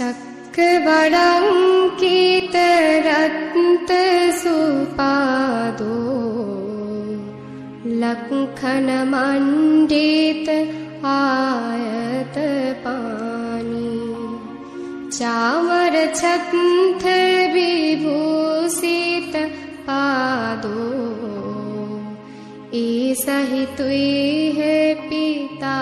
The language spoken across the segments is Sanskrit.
चक्रवडङ्कितरत्नसुपादो लङ्घनमण्डित आयतपाणि चामरछत्र विभूषित पादो ऐसा ही तुई है पिता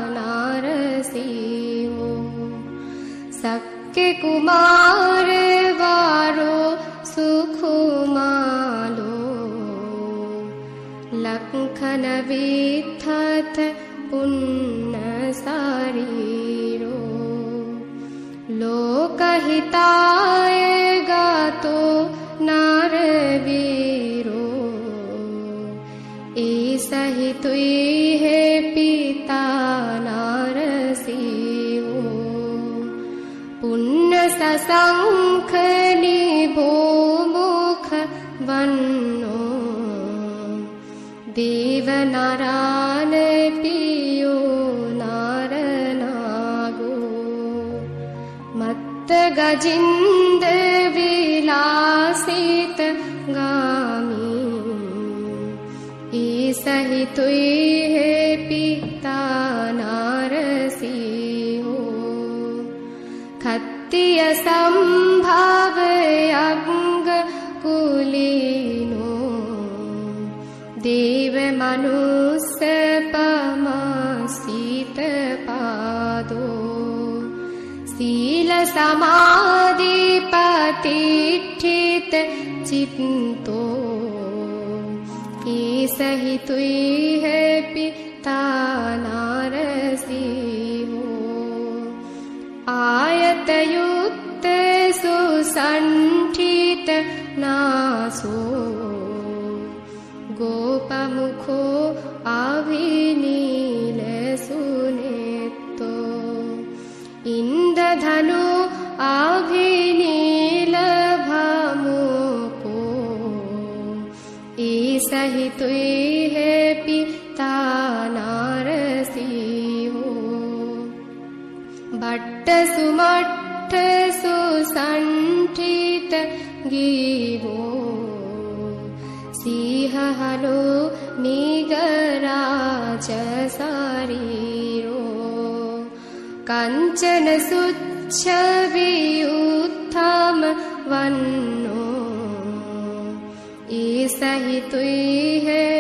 नारसिंहो सक्के कुमार वारो सुखुमालो लंघन विद्धत पुण्य शरीरो लोकहिताय गातो नारवीरो ऐसा ही तुई है पिता नारसिंहो पुण्य सशंख निभो मुख वन्नो देव नारायण पियो नारनागो मत्त गजिंद विलासित गामी ऐसा ही तुई है पिता नारसिंहो खत्तिय संभाव अंग कुलीनो देव मनुष्य पमासित पादो शील समाधि प्रतिष्ठित चित्तो ऐसा ही तुई है पिता नारसिंहो आयतयुक्त सुसंठित नासो गोपमुखो अभिनील सुनेतो इंद्रधनु अभिनील भामुको ऐसा ही तुई है पिता नारसिंहो भट्ट सुमट्ट सुसंठित गीवो सिंहलो निगराज शरीरो कंचन सुच्छ वियुत्थम वन्नो ऐसा ही तुई है